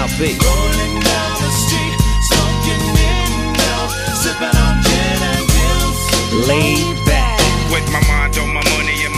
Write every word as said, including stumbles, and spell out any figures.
Styles B. Rolling down the street, smoking in sipping on gin and juice. Laid back. With my mind on my money and